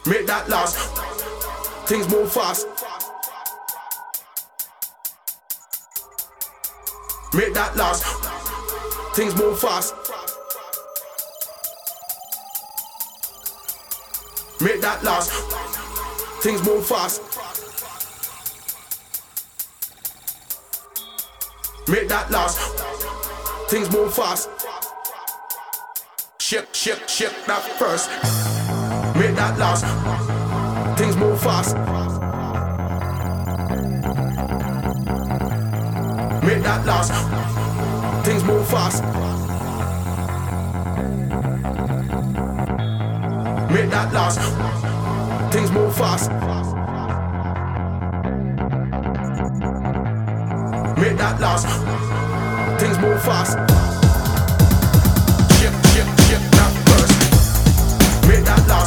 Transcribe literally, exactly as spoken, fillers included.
Make that last. Things move fast. Make that last. Things move fast. Make that last. Things move fast. Make that last. Things move fast. Shake, shake, shake that first. Make that last. Things move fast. Make that last. Things move fast. Make that last. Things move fast. Make that last. Things move fast. Shake, shake, shake that first. Make that last.